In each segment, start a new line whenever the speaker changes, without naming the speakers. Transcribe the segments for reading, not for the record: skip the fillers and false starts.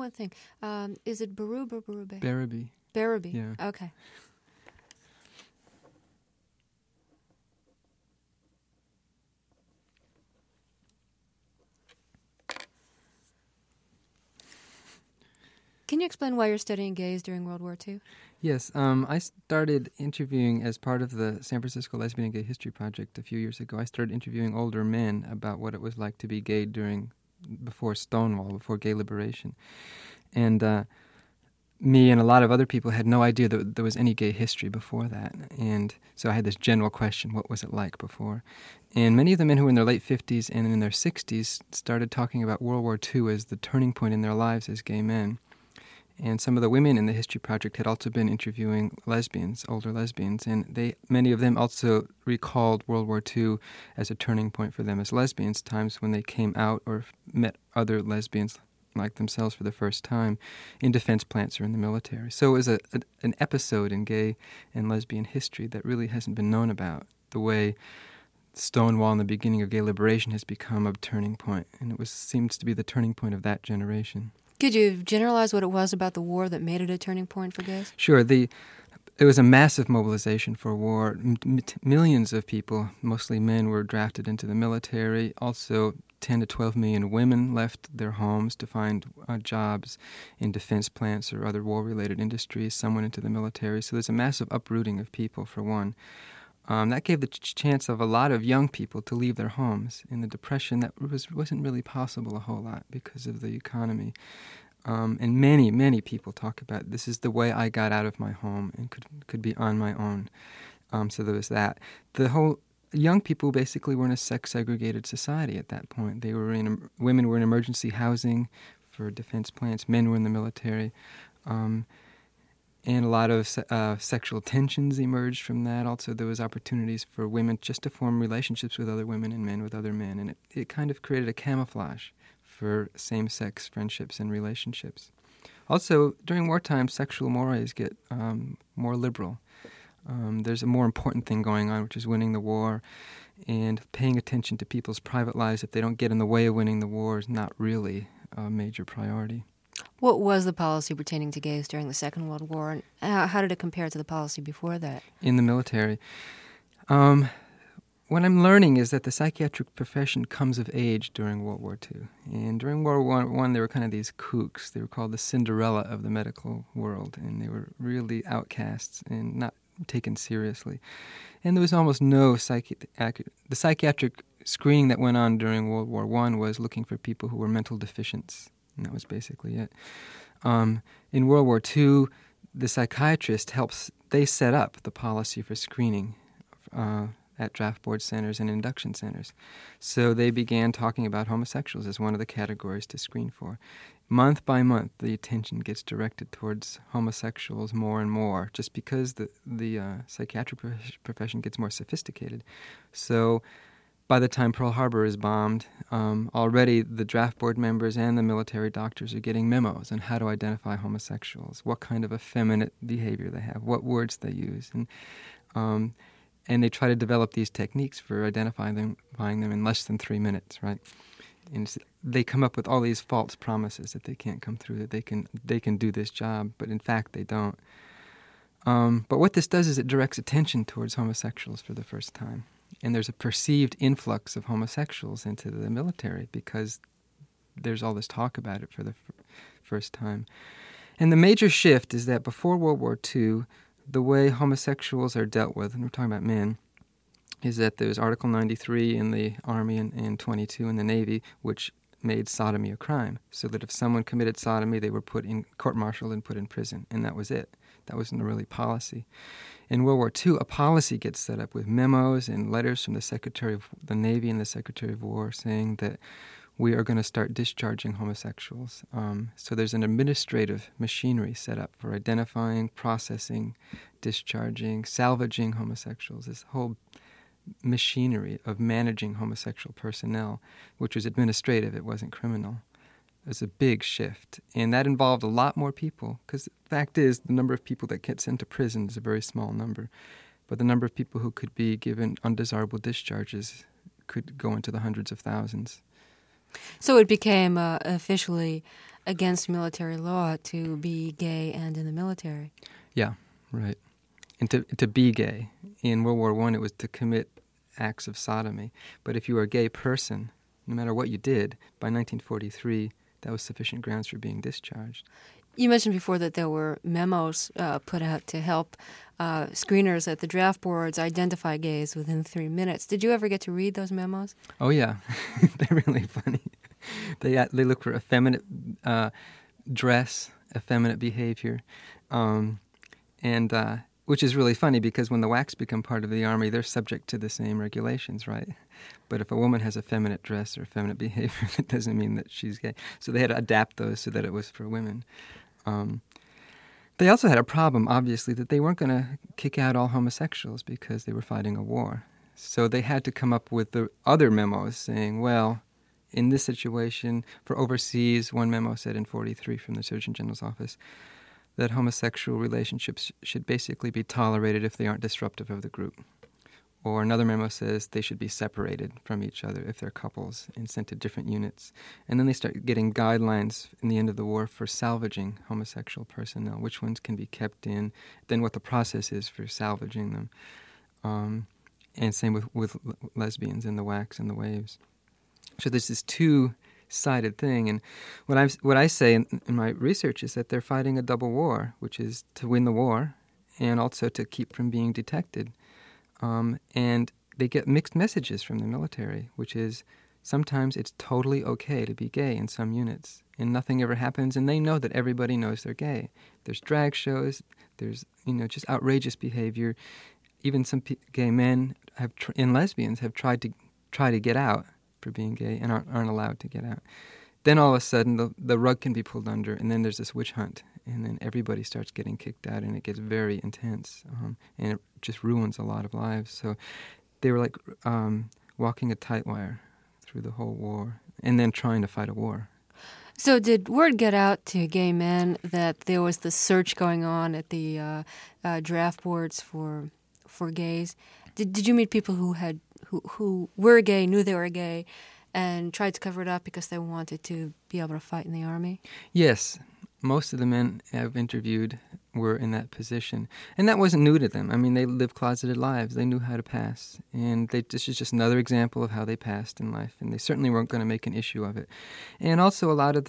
one thing. Is it Barub or Barube?
Barabee.
Barabee.
Yeah.
Okay. Can you explain why you're studying gays during World War II?
Yes, I started interviewing as part of the San Francisco Lesbian and Gay History Project a few years ago. I started interviewing older men about what it was like to be gay before Stonewall, before gay liberation. And me and a lot of other people had no idea that there was any gay history before that. And so I had this general question, what was it like before? And many of the men who were in their late 50s and in their 60s started talking about World War II as the turning point in their lives as gay men. And some of the women in the History Project had also been interviewing lesbians, older lesbians, and many of them also recalled World War II as a turning point for them as lesbians, times when they came out or met other lesbians like themselves for the first time in defense plants or in the military. So it was an episode in gay and lesbian history that really hasn't been known about, the way Stonewall and the beginning of gay liberation has become a turning point, and seems to be the turning point of that generation.
Could you generalize what it was about the war that made it a turning point for gays?
Sure. It was a massive mobilization for war. Millions of people, mostly men, were drafted into the military. Also, 10 to 12 million women left their homes to find jobs in defense plants or other war-related industries. Some went into the military. So there's a massive uprooting of people, for one. That gave the chance of a lot of young people to leave their homes. In the Depression, that wasn't really possible a whole lot because of the economy. And many, many people talk about this is the way I got out of my home and could be on my own. So there was that. The whole young people basically were in a sex-segregated society at that point. Women were in emergency housing for defense plants. Men were in the military. And a lot of sexual tensions emerged from that. Also, there was opportunities for women just to form relationships with other women and men with other men. And it kind of created a camouflage for same-sex friendships and relationships. Also, during wartime, sexual mores get more liberal. There's a more important thing going on, which is winning the war. And paying attention to people's private lives, if they don't get in the way of winning the war, is not really a major priority.
What was the policy pertaining to gays during the Second World War, and how did it compare to the policy before that?
In the military. What I'm learning is that the psychiatric profession comes of age during World War II. And during World War I, there were kind of these kooks. They were called the Cinderella of the medical world, and they were really outcasts and not taken seriously. And there was almost no the psychiatric screening that went on during World War I was looking for people who were mental deficients. And that was basically it. In World War II, the psychiatrist they set up the policy for screening at draft board centers and induction centers. So they began talking about homosexuals as one of the categories to screen for. Month by month, the attention gets directed towards homosexuals more and more, just because the psychiatric profession gets more sophisticated. So by the time Pearl Harbor is bombed, already the draft board members and the military doctors are getting memos on how to identify homosexuals, what kind of effeminate behavior they have, what words they use. And they try to develop these techniques for identifying them in less than 3 minutes, right? And they come up with all these false promises that they can't come through, that they can do this job, but in fact they don't. But what this does is it directs attention towards homosexuals for the first time. And there's a perceived influx of homosexuals into the military because there's all this talk about it for the first time. And the major shift is that before World War II, the way homosexuals are dealt with, and we're talking about men, is that there's Article 93 in the Army and 22 in the Navy, which made sodomy a crime, so that if someone committed sodomy, they were put in court-martialed and put in prison, and that was it. That wasn't really policy. In World War II, a policy gets set up with memos and letters from the Secretary of the Navy and the Secretary of War saying that we are going to start discharging homosexuals. So there's an administrative machinery set up for identifying, processing, discharging, salvaging homosexuals, this whole machinery of managing homosexual personnel, which was administrative, it wasn't criminal. It was a big shift, and that involved a lot more people, because the fact is the number of people that get sent to prison is a very small number, but the number of people who could be given undesirable discharges could go into the hundreds of thousands.
So it became officially against military law to be gay and in the military.
Yeah, right. And to be gay. In World War I, it was to commit acts of sodomy. But if you were a gay person, no matter what you did, by 1943, that was sufficient grounds for being discharged.
You mentioned before that there were memos put out to help screeners at the draft boards identify gays within 3 minutes. Did you ever get to read those memos?
Oh, yeah. They're really funny. They look for effeminate dress, effeminate behavior, and which is really funny because when the WACs become part of the Army, they're subject to the same regulations, right? But if a woman has effeminate dress or effeminate behavior, that doesn't mean that she's gay. So they had to adapt those so that it was for women. They also had a problem, obviously, that they weren't going to kick out all homosexuals because they were fighting a war. So they had to come up with the other memos saying, well, in this situation, for overseas, one memo said in 1943 from the Surgeon General's office that homosexual relationships should basically be tolerated if they aren't disruptive of the group. Or another memo says they should be separated from each other if they're couples and sent to different units. And then they start getting guidelines in the end of the war for salvaging homosexual personnel, which ones can be kept in, then what the process is for salvaging them. And same with lesbians and the WACs and the waves. So there's this two-sided thing. And what I say in my research is that they're fighting a double war, which is to win the war and also to keep from being detected. And they get mixed messages from the military, which is sometimes it's totally okay to be gay in some units, and nothing ever happens, and they know that everybody knows they're gay. There's drag shows, there's just outrageous behavior. Even some gay men and lesbians have tried to get out for being gay and aren't allowed to get out. Then all of a sudden the rug can be pulled under, and then there's this witch hunt, and then everybody starts getting kicked out, and it gets very intense, and it just ruins a lot of lives. So they were like walking a tight wire through the whole war, and then trying to fight a war.
So did word get out to gay men that there was this search going on at the draft boards for gays? Did you meet people who were gay, knew they were gay, and tried to cover it up because they wanted to be able to fight in the Army? Yes.
Most of the men I've interviewed were in that position. And that wasn't new to them. I mean, they lived closeted lives. They knew how to pass. And this is just another example of how they passed in life. And they certainly weren't going to make an issue of it. And also a lot of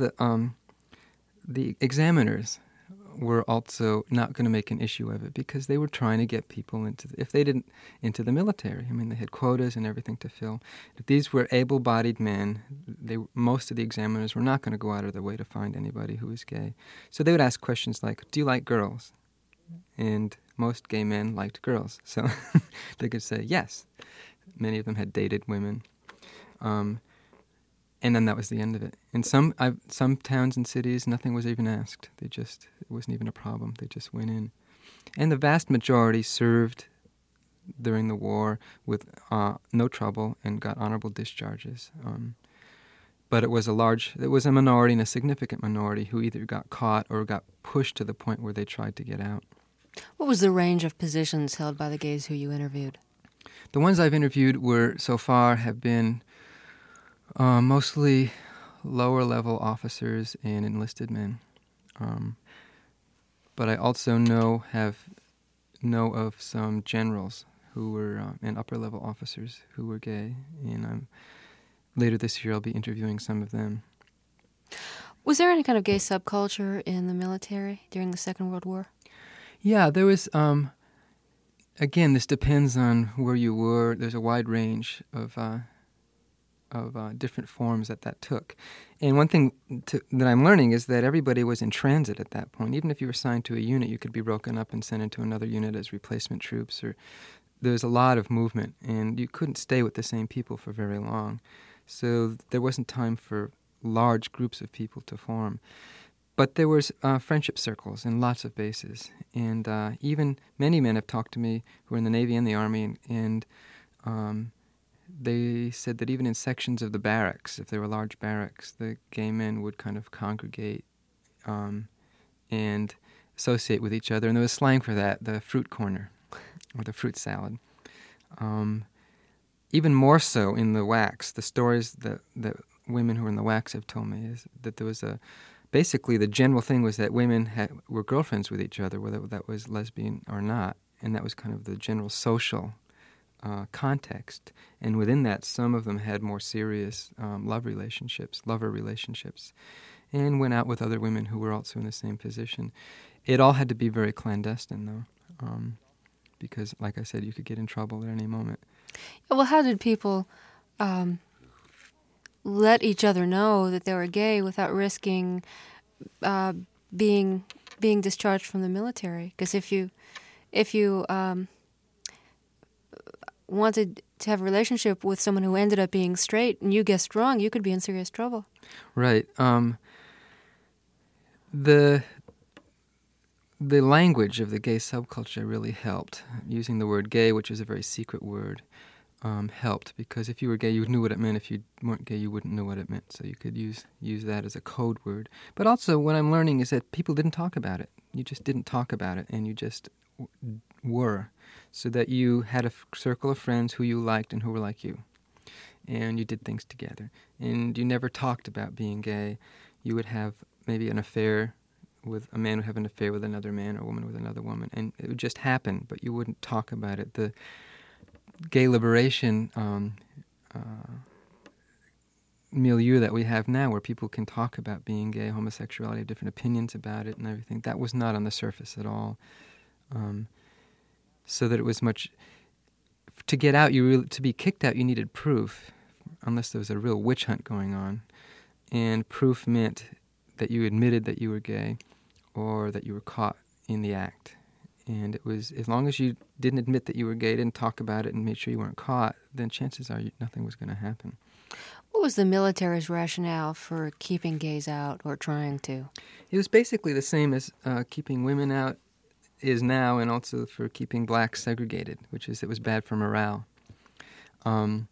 the examiners were also not going to make an issue of it because they were trying to get people into the military. I mean, they had quotas and everything to fill. If these were able-bodied men, most of the examiners were not going to go out of their way to find anybody who was gay. So they would ask questions like, do you like girls? And most gay men liked girls. So they could say yes. Many of them had dated women. And then that was the end of it. In some towns and cities, nothing was even asked. It wasn't even a problem. They just went in. And the vast majority served during the war with no trouble and got honorable discharges. But it was a minority and a significant minority who either got caught or got pushed to the point where they tried to get out.
What was the range of positions held by the gays who you interviewed?
The ones I've interviewed have been mostly lower-level officers and enlisted men. But I also know of some generals who were and upper-level officers who were gay, and later this year I'll be interviewing some of them.
Was there any kind of gay subculture in the military during the Second World War?
Yeah, there was. Again, this depends on where you were. There's a wide range of different forms that took. And one thing that I'm learning is that everybody was in transit at that point. Even if you were assigned to a unit, you could be broken up and sent into another unit as replacement troops. There was a lot of movement, and you couldn't stay with the same people for very long. So there wasn't time for large groups of people to form. But there was friendship circles in lots of bases. And even many men have talked to me who are in the Navy and the Army, and they said that even in sections of the barracks, if there were large barracks, the gay men would kind of congregate and associate with each other. And there was slang for that, the fruit corner, or the fruit salad. Even more so in the WACs, the stories that women who were in the WACs have told me is that there was a basically the general thing was that women were girlfriends with each other, whether that was lesbian or not, and that was kind of the general social context. And within that, some of them had more serious lover relationships, and went out with other women who were also in the same position. It all had to be very clandestine, though, because, like I said, you could get in trouble at any moment.
Well, how did people let each other know that they were gay without risking being discharged from the military? Because if you wanted to have a relationship with someone who ended up being straight and you guessed wrong, you could be in serious trouble.
Right. The language of the gay subculture really helped. Using the word gay, which is a very secret word, helped, because if you were gay, you knew what it meant. If you weren't gay, you wouldn't know what it meant. So you could use that as a code word. But also, what I'm learning is that people didn't talk about it. You just didn't talk about it, and you just were. So that you had a circle of friends who you liked and who were like you. And you did things together. And you never talked about being gay. You would have maybe an affair with a man would have an affair with another man, or a woman with another woman, and it would just happen, but you wouldn't talk about it. The gay liberation milieu that we have now, where people can talk about being gay, homosexuality, have different opinions about it and everything, that was not on the surface at all. So that it was much... To get out, to be kicked out, you needed proof, unless there was a real witch hunt going on. And proof meant that you admitted that you were gay, or that you were caught in the act. And it was, as long as you didn't admit that you were gay, didn't talk about it, and made sure you weren't caught, then chances are nothing was going to happen.
What was the military's rationale for keeping gays out, or trying to?
It was basically the same as keeping women out is now, and also for keeping blacks segregated, which is it was bad for morale. And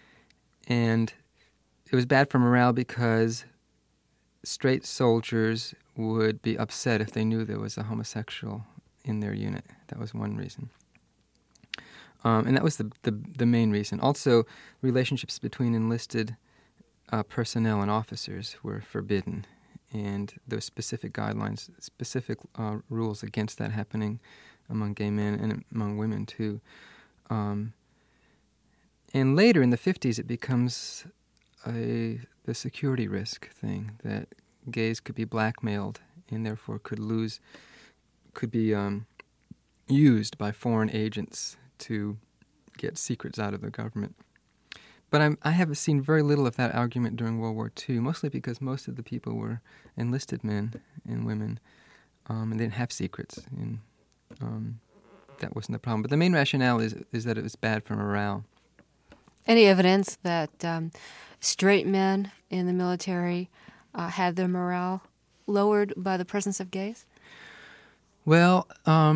it was bad for morale because straight soldiers would be upset if they knew there was a homosexual in their unit. That was one reason. And that was the main reason. Also, relationships between enlisted personnel and officers were forbidden. And there were specific guidelines, specific rules against that happening among gay men and among women, too. And later, in the 50s, it becomes the security risk thing, that gays could be blackmailed and therefore could be used by foreign agents to get secrets out of the government. But I have seen very little of that argument during World War II, mostly because most of the people were enlisted men and women, and they didn't have secrets, and that wasn't the problem. But the main rationale is that it was bad for morale.
Any evidence that straight men in the military had their morale lowered by the presence of gays?
Well,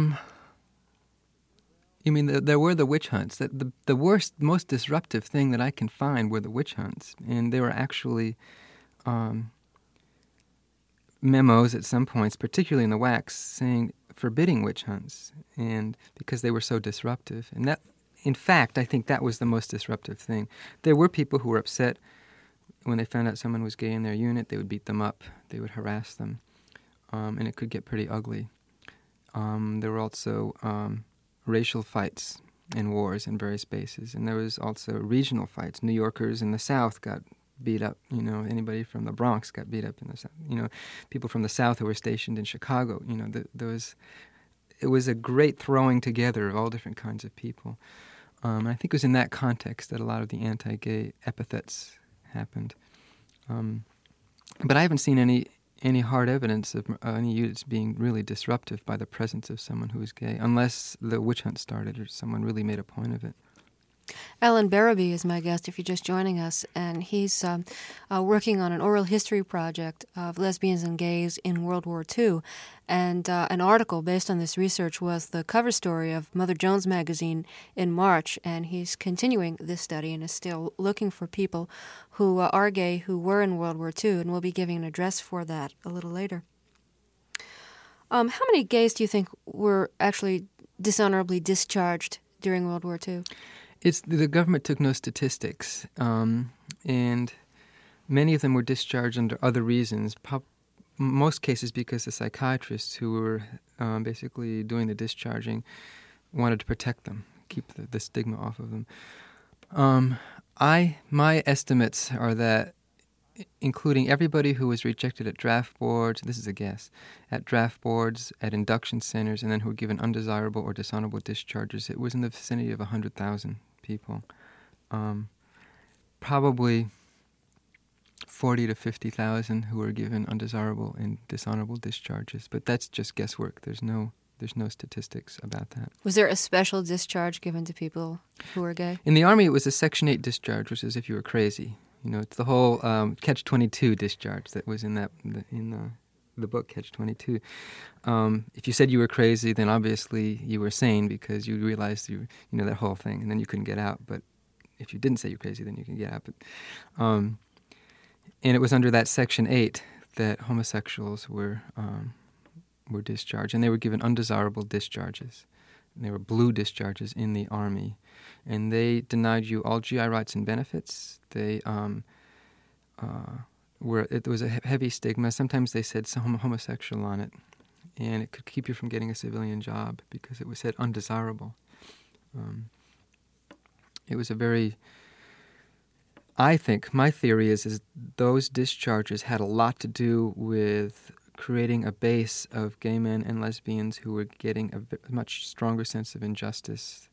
you mean there were the witch hunts. The worst, most disruptive thing that I can find were the witch hunts. And there were actually memos at some points, particularly in the WACS, forbidding witch hunts, and because they were so disruptive. And that, in fact, I think that was the most disruptive thing. There were people who were upset when they found out someone was gay in their unit. They would beat them up. They would harass them. And it could get pretty ugly. There were also racial fights and wars in various bases, and there was also regional fights. New Yorkers in the South got beat up. Anybody from the Bronx got beat up in the South. People from the South who were stationed in Chicago. It was a great throwing together of all different kinds of people. And I think it was in that context that a lot of the anti-gay epithets happened. But I haven't seen any hard evidence of any units being really disruptive by the presence of someone who is gay, unless the witch hunt started or someone really made a point of it.
Alan Barabee is my guest, if you're just joining us, and he's working on an oral history project of lesbians and gays in World War II. And an article based on this research was the cover story of Mother Jones magazine in March, and he's continuing this study and is still looking for people who are gay who were in World War II, and we'll be giving an address for that a little later. How many gays do you think were actually dishonorably discharged during World War II?
The government took no statistics, and many of them were discharged under other reasons. most cases because the psychiatrists who were basically doing the discharging wanted to protect them, keep the stigma off of them. My estimates are that, including everybody who was rejected at draft boards, this is a guess, at draft boards, at induction centers, and then who were given undesirable or dishonorable discharges, it was in the vicinity of 100,000 people. Probably 40 to 50,000 who were given undesirable and dishonorable discharges, but that's just guesswork. There's no statistics about that.
Was there a special discharge given to people who were gay?
In the Army, it was a Section 8 discharge, which is if you were crazy. You know, it's the whole Catch-22 discharge that was in the book Catch-22. If you said you were crazy, then obviously you were sane because you realized that whole thing, and then you couldn't get out. But if you didn't say you're crazy, then you can get out. But, and it was under that Section 8 that homosexuals were discharged, and they were given undesirable discharges. And they were blue discharges in the Army, and they denied you all GI rights and benefits. They it was a heavy stigma. Sometimes they said some homosexual on it, and it could keep you from getting a civilian job because it was said undesirable. It was a very, I think, my theory is those discharges had a lot to do with creating a base of gay men and lesbians who were getting a much stronger sense of injustice.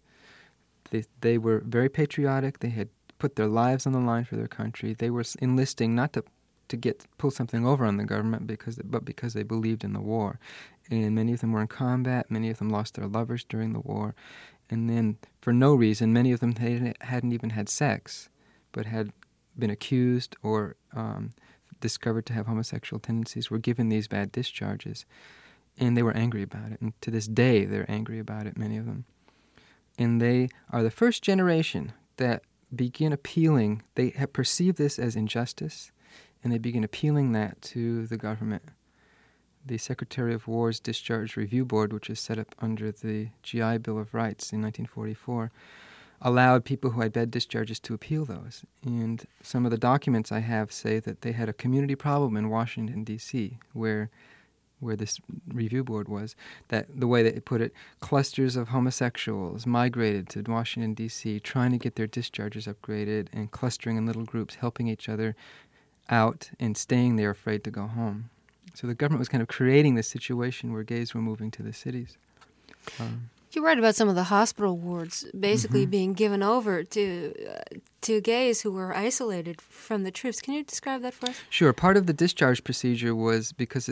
They were very patriotic. They had put their lives on the line for their country. They were enlisting not to pull something over on the government, but because they believed in the war. And many of them were in combat. Many of them lost their lovers during the war. And then, for no reason, many of them hadn't even had sex, but had been accused or discovered to have homosexual tendencies, were given these bad discharges, and they were angry about it. And to this day, they're angry about it, many of them. And they are the first generation that begin appealing. They have perceived this as injustice, and they begin appealing that to the government. The Secretary of War's Discharge Review Board, which was set up under the GI Bill of Rights in 1944, allowed people who had bad discharges to appeal those. And some of the documents I have say that they had a community problem in Washington, D.C., where this review board was, that the way they put it, clusters of homosexuals migrated to Washington, D.C., trying to get their discharges upgraded and clustering in little groups, helping each other out and staying there afraid to go home. So the government was kind of creating this situation where gays were moving to the cities.
You write about some of the hospital wards basically being given over to gays who were isolated from the troops. Can you describe that for us?
Sure. Part of the discharge procedure was because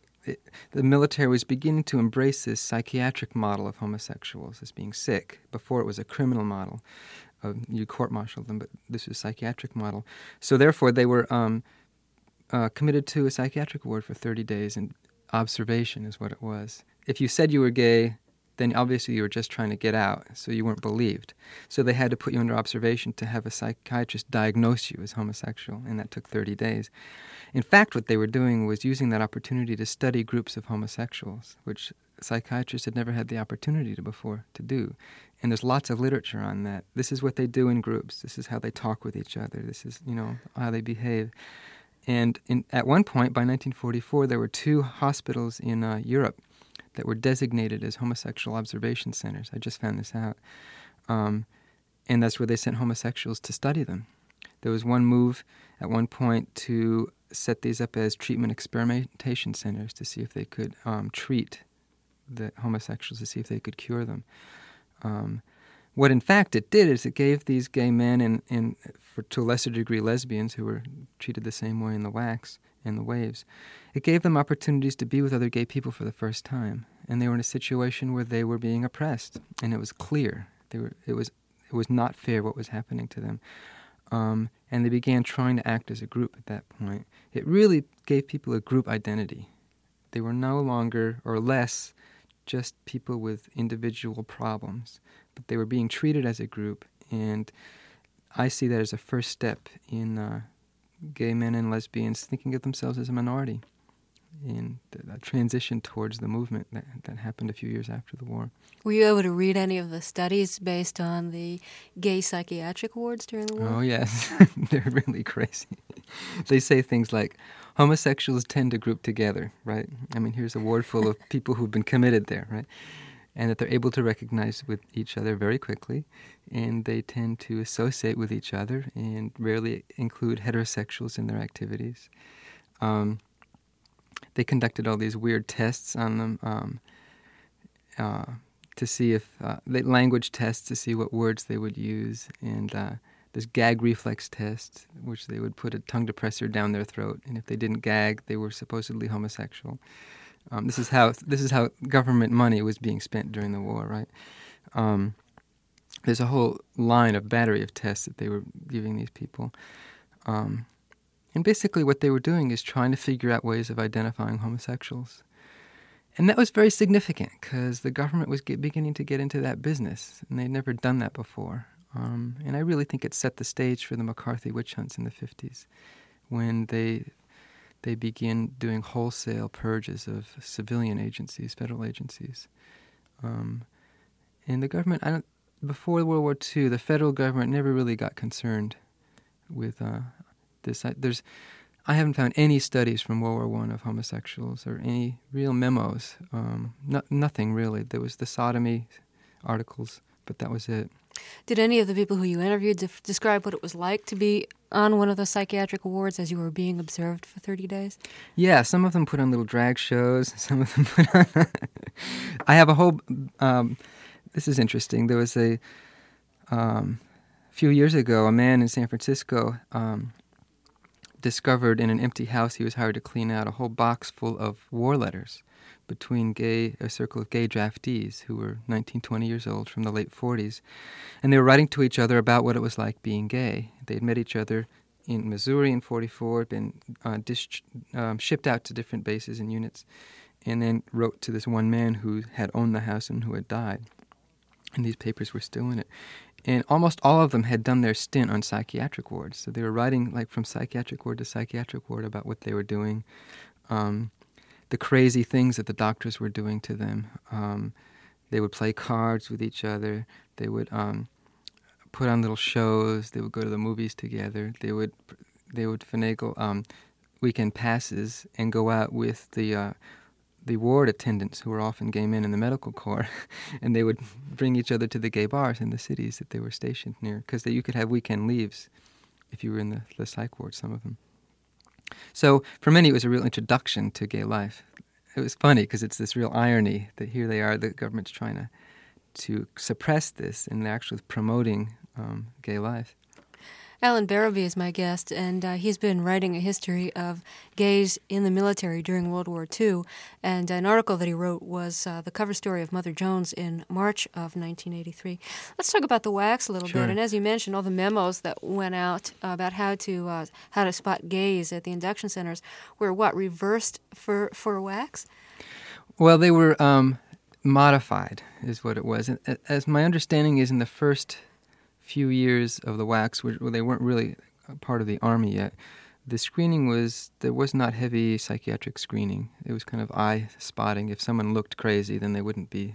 the military was beginning to embrace this psychiatric model of homosexuals as being sick. Before it was a criminal model. You court-martialed them, but this was a psychiatric model. So therefore they were committed to a psychiatric ward for 30 days, and observation is what it was. If you said you were gay, then obviously you were just trying to get out, so you weren't believed. So they had to put you under observation to have a psychiatrist diagnose you as homosexual, and that took 30 days. In fact, what they were doing was using that opportunity to study groups of homosexuals, which psychiatrists had never had the opportunity before to do. And there's lots of literature on that. This is what they do in groups. This is how they talk with each other. This is, how they behave. And at one point, by 1944, there were 2 hospitals in Europe that were designated as homosexual observation centers. I just found this out. And that's where they sent homosexuals to study them. There was one move at one point to set these up as treatment experimentation centers to see if they could treat the homosexuals, to see if they could cure them. What in fact it did is it gave these gay men and to a lesser degree lesbians who were treated the same way in the wax and the waves, it gave them opportunities to be with other gay people for the first time. And they were in a situation where they were being oppressed, and it was clear. It was not fair what was happening to them. And they began trying to act as a group at that point. It really gave people a group identity. They were no longer or less just people with individual problems, but they were being treated as a group, and I see that as a first step in gay men and lesbians thinking of themselves as a minority, and a transition towards the movement that happened a few years after the war.
Were you able to read any of the studies based on the gay psychiatric wards during the war?
Oh, yes. They're really crazy. They say things like, homosexuals tend to group together, right? I mean, here's a ward full of people who've been committed there, right? And that they're able to recognize with each other very quickly, and they tend to associate with each other and rarely include heterosexuals in their activities. They conducted all these weird tests on them to see if language tests to see what words they would use, and this gag reflex test, which they would put a tongue depressor down their throat, and if they didn't gag, they were supposedly homosexual. This is how government money was being spent during the war, right? There's a whole line of battery of tests that they were giving these people. And basically what they were doing is trying to figure out ways of identifying homosexuals. And that was very significant because the government was beginning to get into that business, and they'd never done that before. And I really think it set the stage for the McCarthy witch hunts in the 50s, when they begin doing wholesale purges of civilian agencies, federal agencies. And the government, before World War II, the federal government never really got concerned with this. I haven't found any studies from World War I of homosexuals or any real memos. Nothing really. There was the sodomy articles, but that was it.
Did any of the people who you interviewed describe what it was like to be on one of those psychiatric wards as you were being observed for 30 days?
Yeah, some of them put on little drag shows. Some of them put on... I have a whole... this is interesting. There was a few years ago, a man in San Francisco discovered in an empty house he was hired to clean out a whole box full of war letters between a circle of gay draftees who were 19, 20 years old from the late 40s. And they were writing to each other about what it was like being gay. They'd met each other in Missouri in 44, been shipped out to different bases and units, and then wrote to this one man who had owned the house and who had died. And these papers were still in it. And almost all of them had done their stint on psychiatric wards. So they were writing like from psychiatric ward to psychiatric ward about what they were doing, the crazy things that the doctors were doing to them. They would play cards with each other. They would put on little shows. They would go to the movies together. They would finagle weekend passes and go out with the ward attendants, who were often gay men in the medical corps, and they would bring each other to the gay bars in the cities that they were stationed near, because you could have weekend leaves if you were in the psych ward, some of them. So for many, it was a real introduction to gay life. It was funny because it's this real irony that here they are, the government's trying to suppress this, and they're actually promoting gay life.
Alan Barabee is my guest, and he's been writing a history of gays in the military during World War II. And an article that he wrote was the cover story of Mother Jones in March of 1983. Let's talk about the WACs a little bit. And as you mentioned, all the memos that went out about how to spot gays at the induction centers were reversed for WACs?
Well, they were modified, is what it was. As my understanding is, in the first few years of the WACs, where they weren't really part of the Army yet, the screening there was not heavy psychiatric screening. It was kind of eye spotting. If someone looked crazy, then they wouldn't be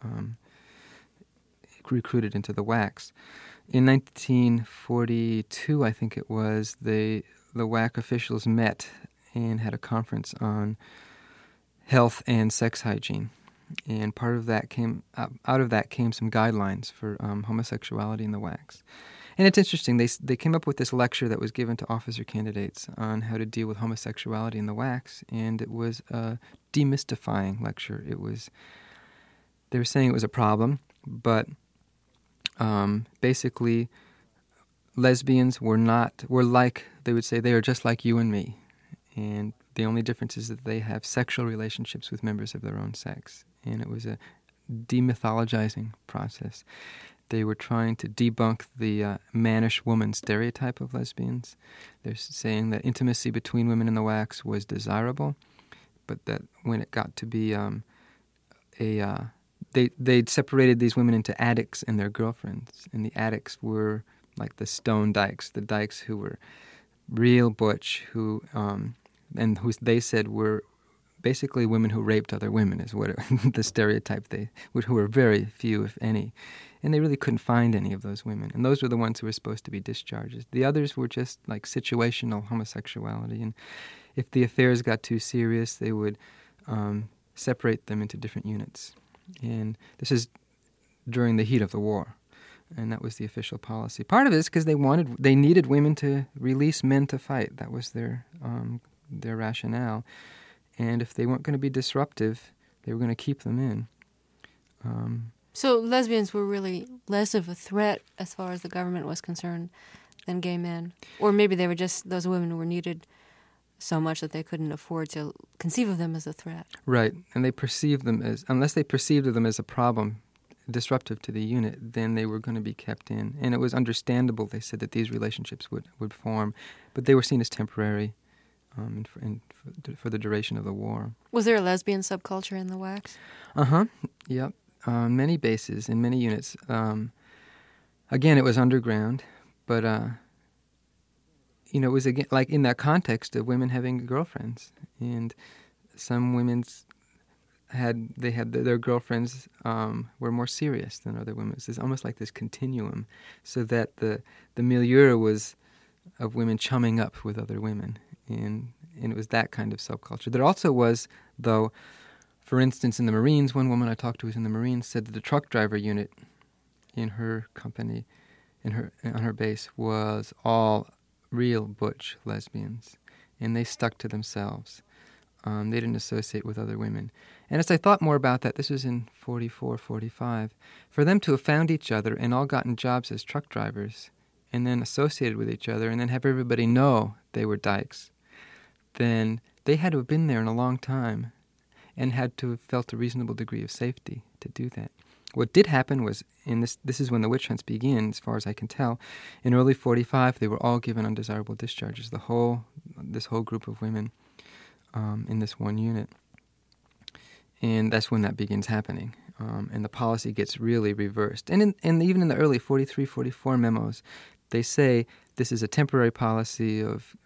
recruited into the WACs. In 1942, I think it was, the WAC officials met and had a conference on health and sex hygiene. And part of that out of that came some guidelines for homosexuality in the WACs. And it's interesting, they came up with this lecture that was given to officer candidates on how to deal with homosexuality in the WACs, and it was a demystifying lecture. They were saying it was a problem, but basically lesbians were like, they would say, they are just like you and me. And the only difference is that they have sexual relationships with members of their own sex. And it was a demythologizing process. They were trying to debunk the mannish woman stereotype of lesbians. They're saying that intimacy between women in the WACs was desirable, but that when it got to be they'd separated these women into addicts and their girlfriends. And the addicts were like the stone dykes, the dykes who were real butch, who they said were basically women who raped other women is what the stereotype who were very few, if any. And they really couldn't find any of those women. And those were the ones who were supposed to be discharged. The others were just like situational homosexuality. And if the affairs got too serious, they would separate them into different units. And this is during the heat of the war. And that was the official policy. Part of it is because they needed women to release men to fight. That was their rationale. And if they weren't going to be disruptive, they were going to keep them in.
So lesbians were really less of a threat as far as the government was concerned than gay men? Or maybe they were just those women who were needed so much that they couldn't afford to conceive of them as a threat.
Right. And they perceived them unless they perceived them as a problem, disruptive to the unit, then they were going to be kept in. And it was understandable, they said, that these relationships would form. But they were seen as temporary for the duration of the war.
Was there a lesbian subculture in the WACs?
Yep. Many bases in many units. Again, it was underground, but it was again like in that context of women having girlfriends, and some women's their girlfriends were more serious than other women's. There's almost like this continuum, so that the milieu was of women chumming up with other women, and it was that kind of subculture. There also was, though. For instance, in the Marines, one woman I talked to who was in the Marines said that the truck driver unit in her company, on her base, was all real butch lesbians, and they stuck to themselves. They didn't associate with other women. And as I thought more about that, this was in 44, 45, for them to have found each other and all gotten jobs as truck drivers and then associated with each other and then have everybody know they were dykes, then they had to have been there in a long time and had to have felt a reasonable degree of safety to do that. What did happen was, this is when the witch hunts begin, as far as I can tell, in early 45, they were all given undesirable discharges, this whole group of women in this one unit. And that's when that begins happening. And the policy gets really reversed. And even in the early 43, 44 memos, they say this is a temporary policy of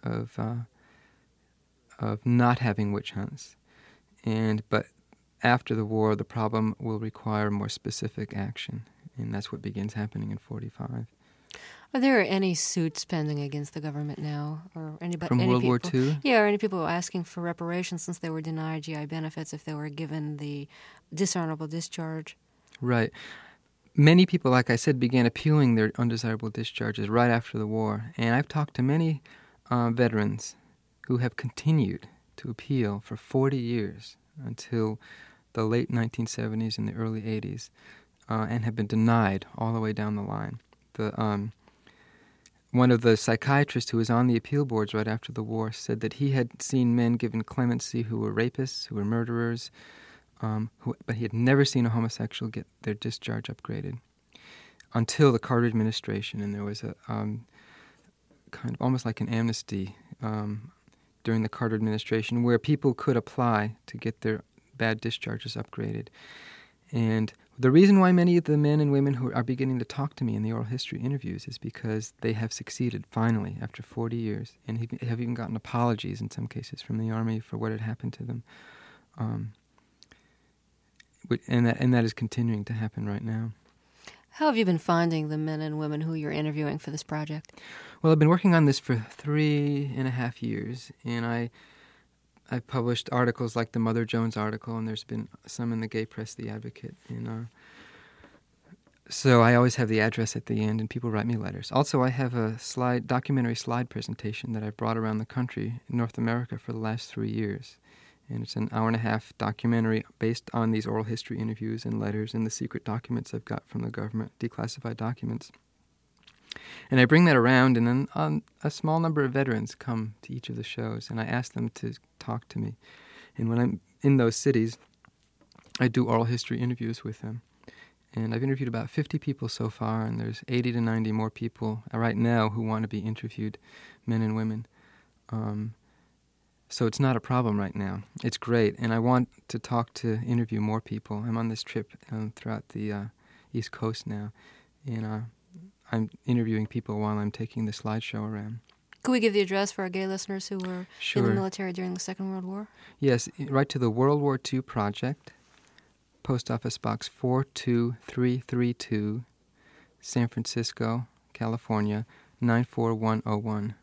not having witch hunts. But after the war, the problem will require more specific action, and that's what begins happening in 45.
Are there any suits pending against the government now, or anybody
from World War II?
Yeah, or any people asking for reparations since they were denied GI benefits if they were given the dishonorable discharge?
Right. Many people, like I said, began appealing their undesirable discharges right after the war, and I've talked to many veterans who have continued to appeal for 40 years until the late 1970s and the early 80s, and have been denied all the way down the line. One of the psychiatrists who was on the appeal boards right after the war said that he had seen men given clemency who were rapists, who were murderers, but he had never seen a homosexual get their discharge upgraded until the Carter administration, and there was a kind of almost like an amnesty during the Carter administration, where people could apply to get their bad discharges upgraded. And the reason why many of the men and women who are beginning to talk to me in the oral history interviews is because they have succeeded finally after 40 years and have even gotten apologies in some cases from the Army for what had happened to them. And that is continuing to happen right now.
How have you been finding the men and women who you're interviewing for this project? Well,
I've been working on this for 3.5 years, and I've published articles like the Mother Jones article, and there's been some in the Gay Press, The Advocate. So I always have the address at the end, and people write me letters. Also, I have a documentary slide presentation that I've brought around the country in North America for the last 3 years. And it's an hour-and-a-half documentary based on these oral history interviews and letters and the secret documents I've got from the government, declassified documents. And I bring that around, and then a small number of veterans come to each of the shows, and I ask them to talk to me. And when I'm in those cities, I do oral history interviews with them. And I've interviewed about 50 people so far, and there's 80 to 90 more people right now who want to be interviewed, men and women. So it's not a problem right now. It's great, and I want to interview more people. I'm on this trip throughout the East Coast now, and I'm interviewing people while I'm taking the slideshow around.
Could we give the address for our gay listeners who were
Sure.
in the military during the Second World War?
Yes, write to the World War II Project, Post Office Box 42332, San Francisco, California, 94101.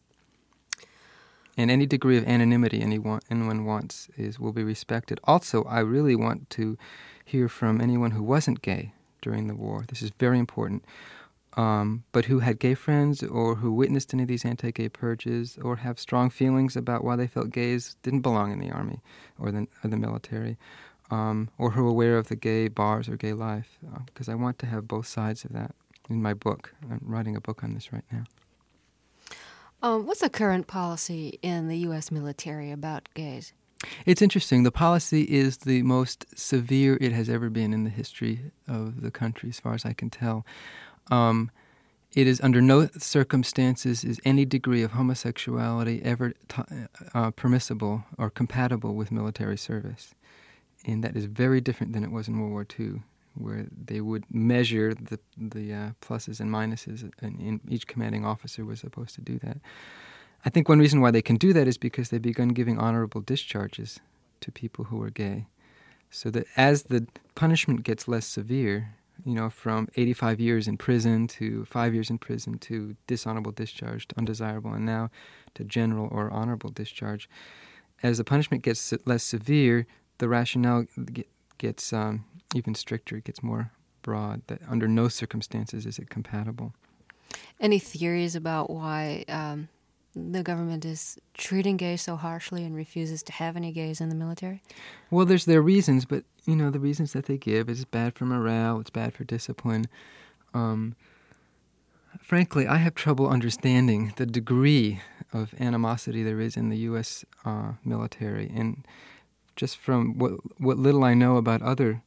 And any degree of anonymity anyone wants will be respected. Also, I really want to hear from anyone who wasn't gay during the war. This is very important. But who had gay friends or who witnessed any of these anti-gay purges or have strong feelings about why they felt gays didn't belong in the army or the military, or who are aware of the gay bars or gay life, because I want to have both sides of that in my book. I'm writing a book on this right now.
What's the current policy in the U.S. military about gays?
It's interesting. The policy is the most severe it has ever been in the history of the country, as far as I can tell. It is under no circumstances is any degree of homosexuality ever permissible or compatible with military service. And that is very different than it was in World War II, where they would measure the pluses and minuses, and each commanding officer was supposed to do that. I think one reason why they can do that is because they've begun giving honorable discharges to people who are gay. So that as the punishment gets less severe, from 85 years in prison to 5 years in prison to dishonorable discharge to undesirable, and now to general or honorable discharge, as the punishment gets less severe, the rationale gets even stricter. It gets more broad, that under no circumstances is it compatible.
Any theories about why the government is treating gays so harshly and refuses to have any gays in the military?
Well, there's their reasons, but, the reasons that they give is it's bad for morale, it's bad for discipline. Frankly, I have trouble understanding the degree of animosity there is in the U.S. Military. And just from what little I know about other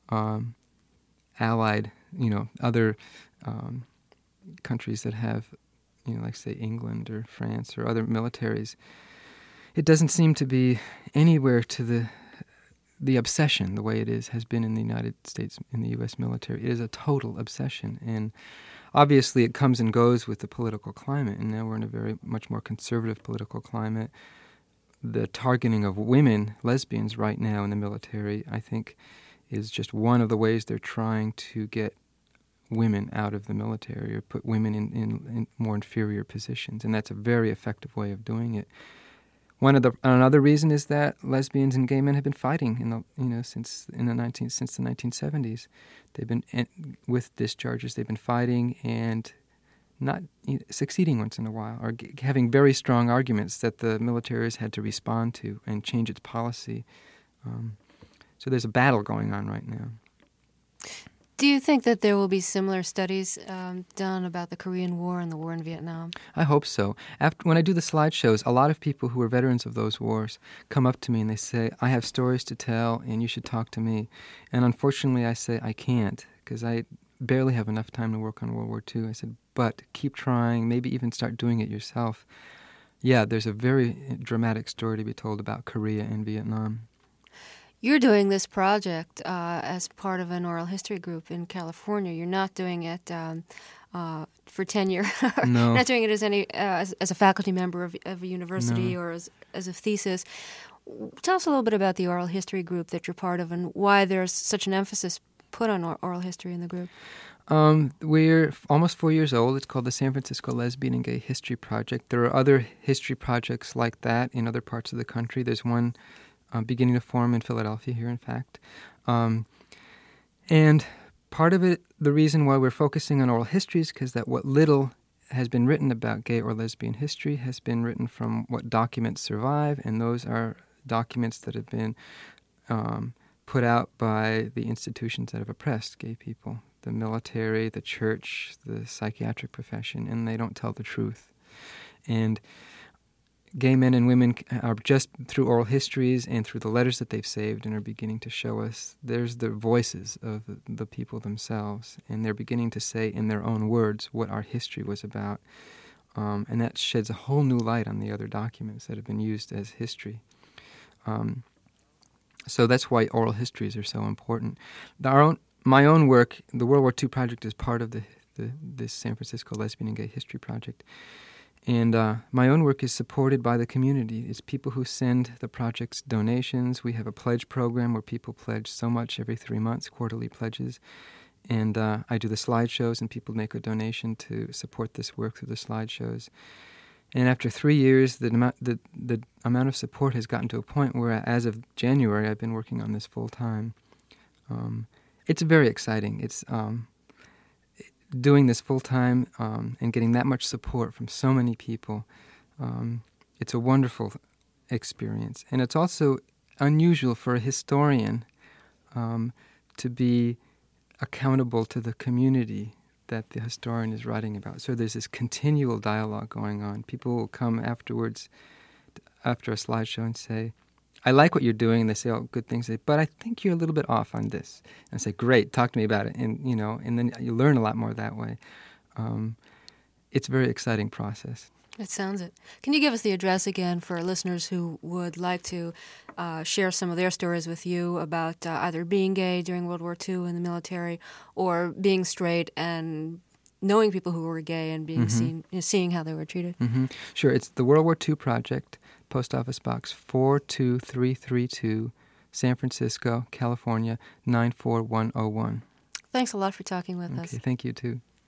allied, other countries that have, like, say, England or France or other militaries, it doesn't seem to be anywhere to the obsession, the way it has been in the United States, in the U.S. military. It is a total obsession. And obviously it comes and goes with the political climate, and now we're in a very much more conservative political climate. The targeting of women, lesbians, right now in the military, I think, is just one of the ways they're trying to get women out of the military or put women in more inferior positions, and that's a very effective way of doing it. Another reason is that lesbians and gay men have been fighting since the 1970s. They've been with discharges. They've been fighting and not succeeding once in a while, or having very strong arguments that the military has had to respond to and change its policy. So there's a battle going on right now.
Do you think that there will be similar studies done about the Korean War and the war in Vietnam?
I hope so. When I do the slideshows, a lot of people who are veterans of those wars come up to me and they say, I have stories to tell and you should talk to me. And unfortunately, I say I can't, because I barely have enough time to work on World War II. I said, but keep trying, maybe even start doing it yourself. Yeah, there's a very dramatic story to be told about Korea and Vietnam.
You're doing this project as part of an oral history group in California. You're not doing it for tenure.
No.
You're not doing it as a faculty member of a university or as a thesis. Tell us a little bit about the oral history group that you're part of and why there's such an emphasis put on oral history in the group.
We're almost 4 years old. It's called the San Francisco Lesbian and Gay History Project. There are other history projects like that in other parts of the country. There's one beginning to form in Philadelphia here, in fact. And part of it, the reason why we're focusing on oral history is because that what little has been written about gay or lesbian history has been written from what documents survive, and those are documents that have been put out by the institutions that have oppressed gay people, the military, the church, the psychiatric profession, and they don't tell the truth. And gay men and women are just through oral histories and through the letters that they've saved and are beginning to show us there's the voices of the people themselves, and they're beginning to say in their own words what our history was about. And that sheds a whole new light on the other documents that have been used as history. So that's why oral histories are so important. My own work, the World War II project, is part of this San Francisco Lesbian and Gay History Project. And my own work is supported by the community. It's people who send the project's donations. We have a pledge program where people pledge so much every 3 months, quarterly pledges. And I do the slideshows, and people make a donation to support this work through the slideshows. And after 3 years, the amount of support has gotten to a point where, as of January, I've been working on this full time. It's very exciting. It's doing this full time and getting that much support from so many people. It's a wonderful experience, and it's also unusual for a historian to be accountable to the community that the historian is writing about. So there's this continual dialogue going on. People will come afterwards, after a slideshow, and say, I like what you're doing, and they say all good things, but I think you're a little bit off on this. And I say, great, talk to me about it. And, and then you learn a lot more that way. It's a very exciting process.
It sounds it. Can you give us the address again for listeners who would like to share some of their stories with you about either being gay during World War II in the military, or being straight and knowing people who were gay and being seeing how they were treated?
Sure. It's the World War II Project, Post Office Box 42332, San Francisco, California, 94101.
Thanks a lot for talking with us.
Okay, thank you too.